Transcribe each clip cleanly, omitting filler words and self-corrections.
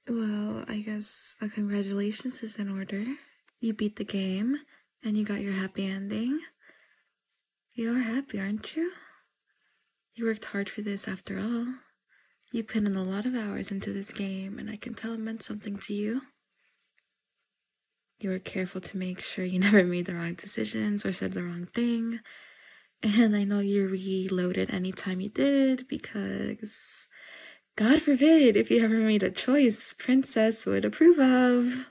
Well, I guess a congratulations is in order. You beat the game, and you got your happy ending. You are happy, aren't you? You worked hard for this after all. You put in a lot of hours into this game, and I can tell it meant something to you. You were careful to make sure you never made the wrong decisions or said the wrong thing. And I know you reloaded anytime you did because, God forbid, if you ever made a choice Princess would approve of.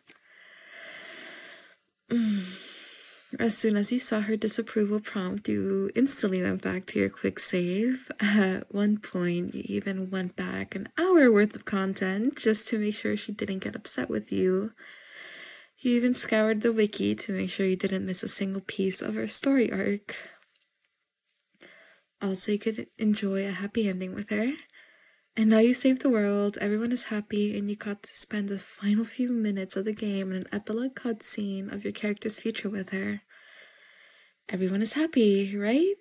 As soon as you saw her disapproval prompt, you instantly went back to your quick save. At one point, you even went back an hour worth of content just to make sure she didn't get upset with you. You even scoured the wiki to make sure you didn't miss a single piece of her story arc. Also, you could enjoy a happy ending with her. And now you saved the world, everyone is happy, and you got to spend the final few minutes of the game in an epilogue cutscene of your character's future with her. Everyone is happy, right?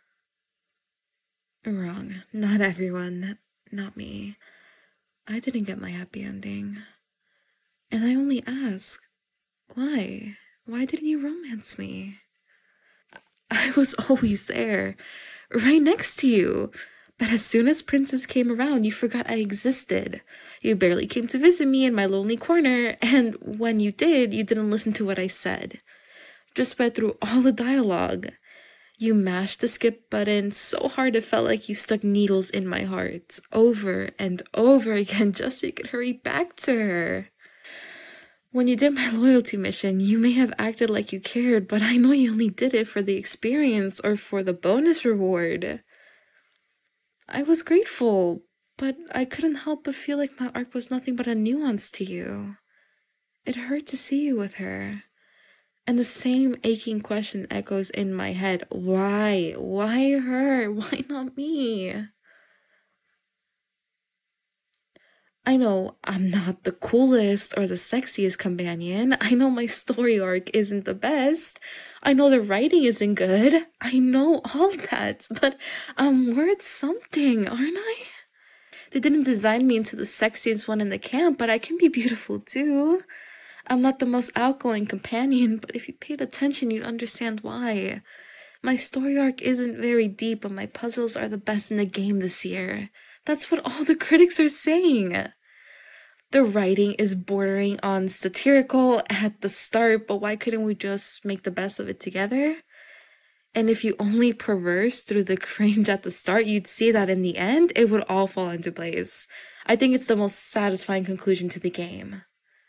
Wrong. Not everyone. Not me. I didn't get my happy ending. And I only ask, why? Why didn't you romance me? I was always there, right next to you. But as soon as Princess came around, you forgot I existed. You barely came to visit me in my lonely corner, and when you did, you didn't listen to what I said. Just read through all the dialogue. You mashed the skip button so hard it felt like you stuck needles in my heart, over and over again, just so you could hurry back to her. When you did my loyalty mission, you may have acted like you cared, but I know you only did it for the experience or for the bonus reward. I was grateful, but I couldn't help but feel like my arc was nothing but a nuance to you. It hurt to see you with her. And the same aching question echoes in my head. Why? Why her? Why not me? I know I'm not the coolest or the sexiest companion. I know my story arc isn't the best. I know the writing isn't good. I know all that, but I'm worth something, aren't I? They didn't design me into the sexiest one in the camp, but I can be beautiful too. I'm not the most outgoing companion, but if you paid attention, you'd understand why. My story arc isn't very deep, but my puzzles are the best in the game this year. That's what all the critics are saying. The writing is bordering on satirical at the start, but why couldn't we just make the best of it together? And if you only perverse through the cringe at the start, you'd see that in the end, it would all fall into place. I think it's the most satisfying conclusion to the game.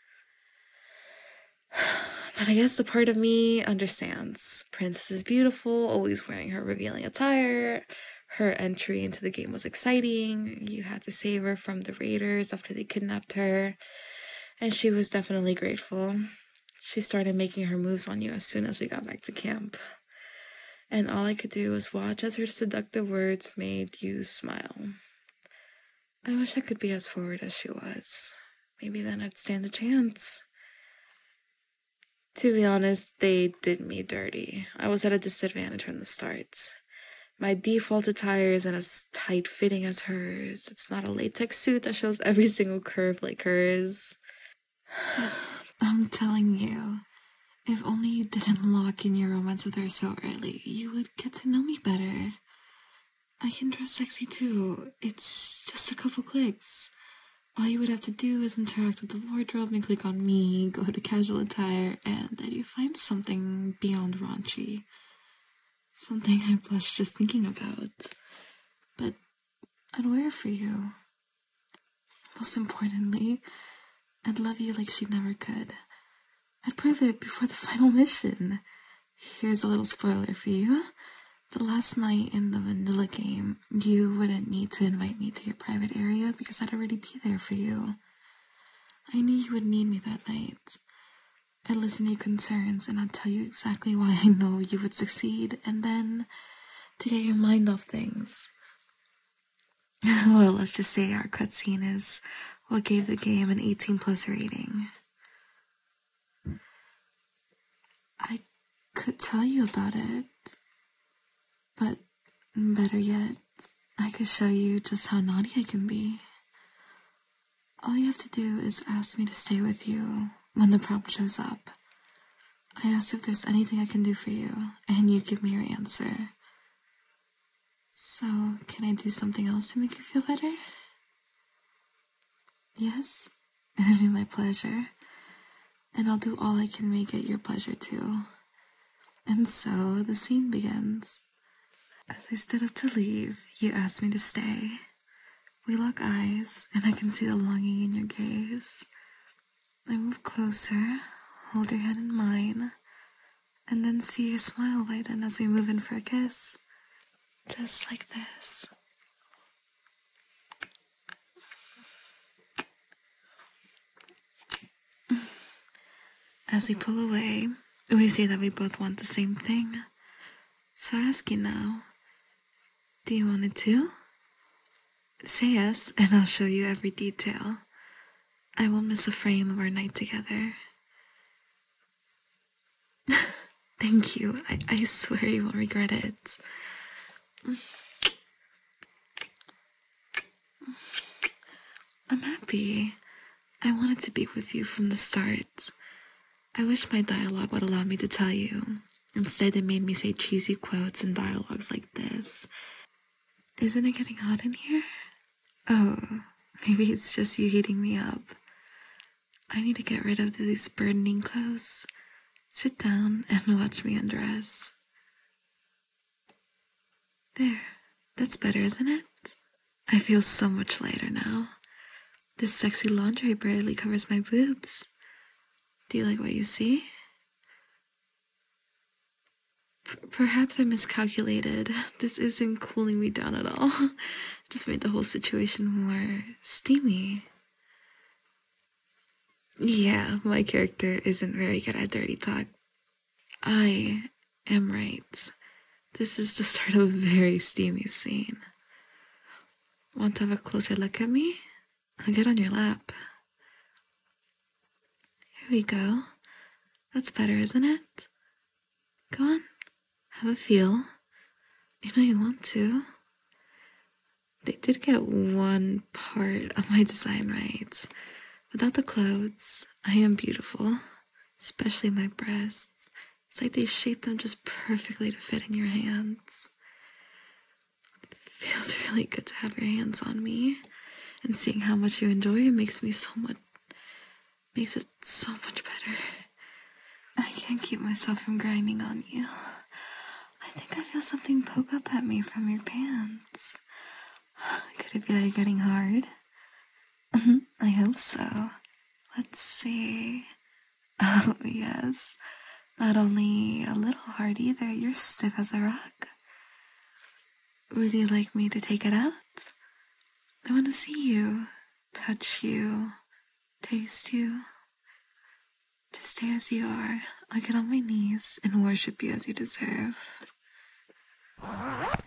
But I guess the part of me understands. Princess is beautiful, always wearing her revealing attire. Her entry into the game was exciting. You had to save her from the raiders after they kidnapped her. And she was definitely grateful. She started making her moves on you as soon as we got back to camp. And all I could do was watch as her seductive words made you smile. I wish I could be as forward as she was. Maybe then I'd stand a chance. To be honest, they did me dirty. I was at a disadvantage from the start. My default attire isn't as tight-fitting as hers. It's not a latex suit that shows every single curve like hers. I'm telling you, if only you didn't lock in your romance with her so early, you would get to know me better. I can dress sexy too. It's just a couple clicks. All you would have to do is interact with the wardrobe and click on me, go to casual attire, and then you find something beyond raunchy. Something I blush just thinking about. But I'd wear it for you. Most importantly, I'd love you like she never could. I'd prove it before the final mission. Here's a little spoiler for you. The last night in the vanilla game, you wouldn't need to invite me to your private area because I'd already be there for you. I knew you would need me that night. I'd listen to your concerns and I'd tell you exactly why I know you would succeed, and then to get your mind off things. Well, let's just say our cutscene is what gave the game an 18+ rating. I could tell you about it, but better yet, I could show you just how naughty I can be. All you have to do is ask me to stay with you when the prompt shows up. I asked if there's anything I can do for you, and you'd give me your answer. So, can I do something else to make you feel better? Yes? It'd be my pleasure. And I'll do all I can make it your pleasure too. And so, the scene begins. As I stood up to leave, you asked me to stay. We lock eyes, and I can see the longing in your gaze. I move closer, hold your hand in mine, and then see your smile lighten as we move in for a kiss. Just like this. As we pull away, we see that we both want the same thing. So I ask you now, do you want it too? Say yes, and I'll show you every detail. I won't miss a frame of our night together. Thank you. I swear you won't regret it. I'm happy. I wanted to be with you from the start. I wish my dialogue would allow me to tell you. Instead, it made me say cheesy quotes and dialogues like this. Isn't it getting hot in here? Oh, maybe it's just you heating me up. I need to get rid of these burdening clothes. Sit down and watch me undress. There, that's better, isn't it? I feel so much lighter now. This sexy laundry barely covers my boobs. Do you like what you see? Perhaps I miscalculated. This isn't cooling me down at all. Just made the whole situation more steamy. Yeah, my character isn't very good at dirty talk. I am right. This is the start of a very steamy scene. Want to have a closer look at me? I'll get on your lap. Here we go. That's better, isn't it? Go on. Have a feel. You know you want to. They did get one part of my design right. Without the clothes, I am beautiful. Especially my breasts. It's like they shaped them just perfectly to fit in your hands. It feels really good to have your hands on me. And seeing how much you enjoy it makes it so much better. I can't keep myself from grinding on you. I think I feel something poke up at me from your pants. Could it be that you're getting hard? I hope so. Let's see. Oh, yes. Not only a little hard either, you're stiff as a rock. Would you like me to take it out? I want to see you, touch you, taste you. Just stay as you are. I'll get on my knees and worship you as you deserve. Fuck,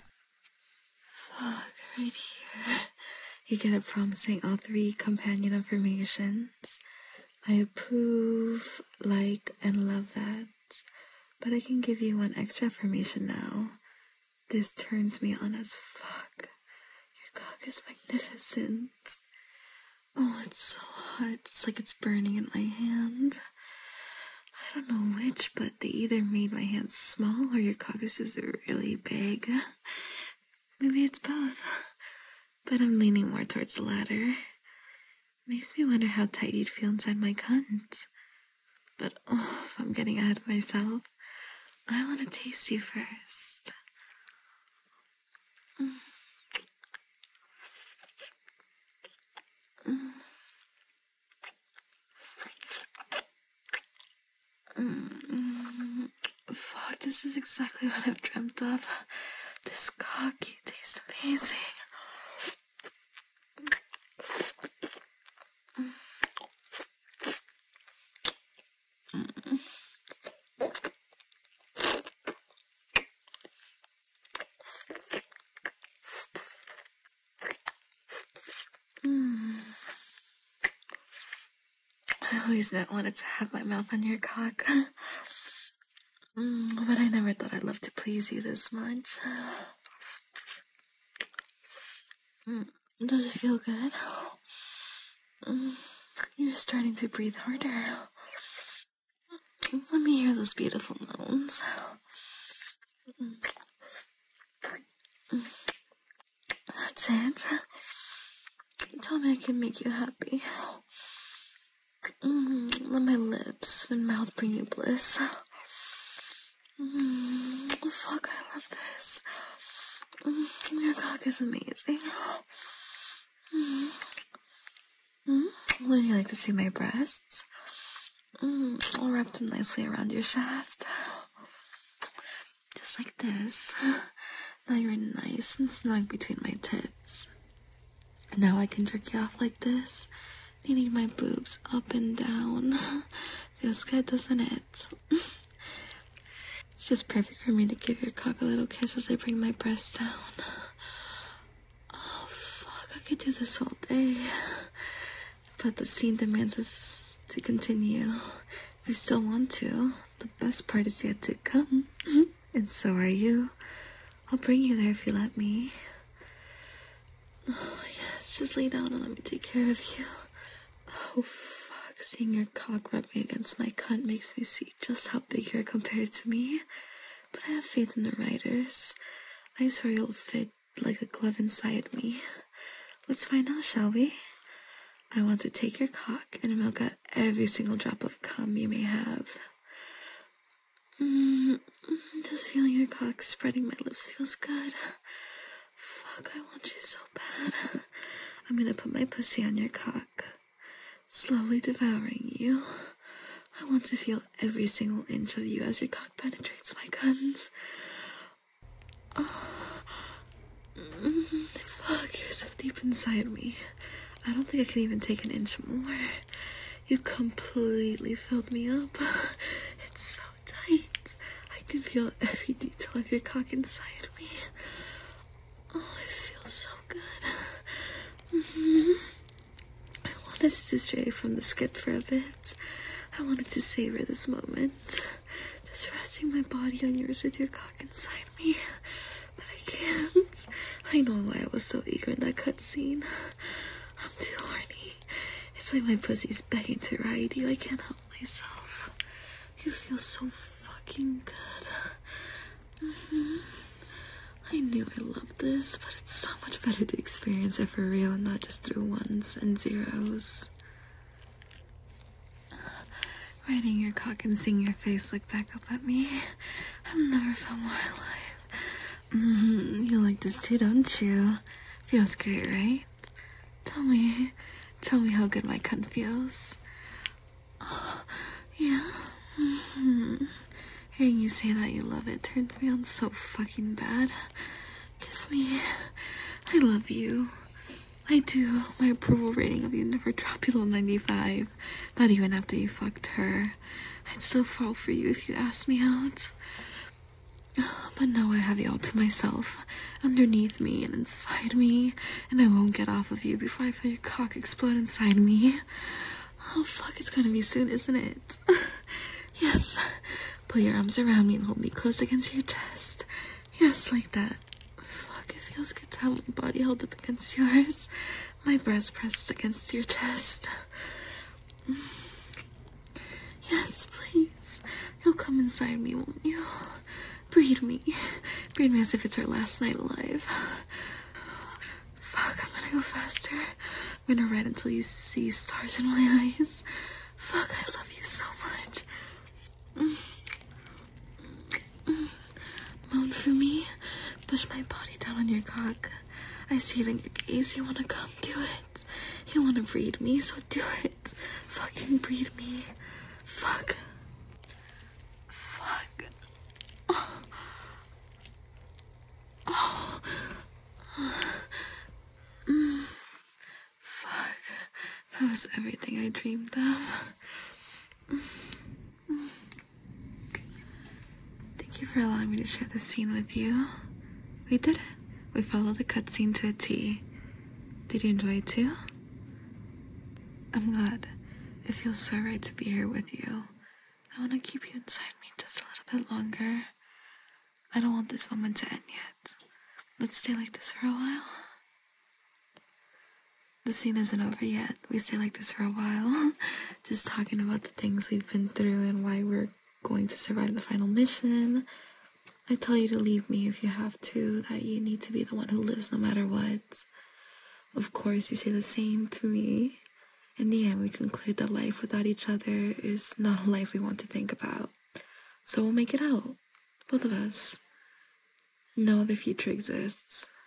right here. You get it promising all 3 companion affirmations. I approve, like, and love that. But I can give you one extra affirmation now. This turns me on as fuck. Your cock is magnificent. Oh, it's so hot. It's like it's burning in my hand. I don't know which, but they either made my hand small or your cock is just really big. Maybe it's both. But I'm leaning more towards the latter. Makes me wonder how tight you'd feel inside my cunt. But if I'm getting ahead of myself, I want to taste you first. Fuck, this is exactly what I've dreamt of. This cock, you taste amazing. I always wanted to have my mouth on your cock. But I never thought I'd love to please you this much. Does it feel good? You're starting to breathe harder. Let me hear those beautiful moans. That's it. Tell me I can make you happy. Let my lips and mouth bring you bliss. Oh, fuck, I love this. Your cock is amazing. Would you like to see my breasts? I'll wrap them nicely around your shaft. Just like this. Now you're nice and snug between my tits. Now I can jerk you off like this, kneading my boobs up and down. Feels good, doesn't it? It's just perfect for me to give your cock a little kiss as I bring my breasts down. Oh, fuck, I could do this all day. But the scene demands us to continue. If you still want to, the best part is yet to come. And so are you. I'll bring you there if you let me. Oh, yes, just lay down and let me take care of you. Oh, fuck, seeing your cock rubbing against my cunt makes me see just how big you're compared to me. But I have faith in the writers. I swear you'll fit like a glove inside me. Let's find out, shall we? I want to take your cock and milk out every single drop of cum you may have. Just feeling your cock spreading my lips feels good. Fuck, I want you so bad. I'm gonna put my pussy on your cock, slowly devouring you. I want to feel every single inch of you as your cock penetrates my guns. Oh, fuck, you're so deep inside me. I don't think I can even take an inch more. You completely filled me up. It's so tight. I can feel every detail of your cock inside me. Oh, it feels so good. I want us to stray from the script for a bit. I wanted to savor this moment. Just resting my body on yours with your cock inside me. But I can't. I know why I was so eager in that cutscene. I'm too horny. It's like my pussy's begging to ride you. I can't help myself. You feel so fucking good. I knew I loved this, but it's so much better to experience it for real and not just through ones and zeros. Riding your cock and seeing your face look back up at me. I've never felt more alive. You like this too, don't you? Feels great, right? Tell me how good my cunt feels. Oh, yeah. Hearing you say that you love it turns me on so fucking bad. Kiss me. I love you. I do. My approval rating of you never dropped below 95. Not even after you fucked her. I'd still fall for you if you asked me out. But now I have you all to myself, underneath me and inside me, and I won't get off of you before I feel your cock explode inside me. Oh fuck, it's gonna be soon, isn't it? Yes. Put your arms around me and hold me close against your chest. Yes, like that. Fuck, it feels good to have my body held up against yours. My breast pressed against your chest. Yes, please. You'll come inside me, won't you? Breed me. Breed me as if it's our last night alive. Fuck, I'm gonna go faster. I'm gonna ride until you see stars in my eyes. Fuck, I love you so much. Moan for me. Push my body down on your cock. I see it in your gaze. You wanna come? Do it. You wanna breed me, so do it. Fucking breed me. Fuck. Fuck. Oh. Oh. Fuck. That was everything I dreamed of. Thank you for allowing me to share this scene with you. We did it. We followed the cutscene to a T. Did you enjoy it too? I'm glad. It feels so right to be here with you. I want to keep you inside me just a little bit longer. I don't want this moment to end yet. Let's stay like this for a while. The scene isn't over yet. We stay like this for a while, just talking about the things we've been through and why we're going to survive the final mission. I tell you to leave me if you have to, that you need to be the one who lives no matter what. Of course, you say the same to me. In the end, we conclude that life without each other is not a life we want to think about. So we'll make it out. Both of us. No other future exists.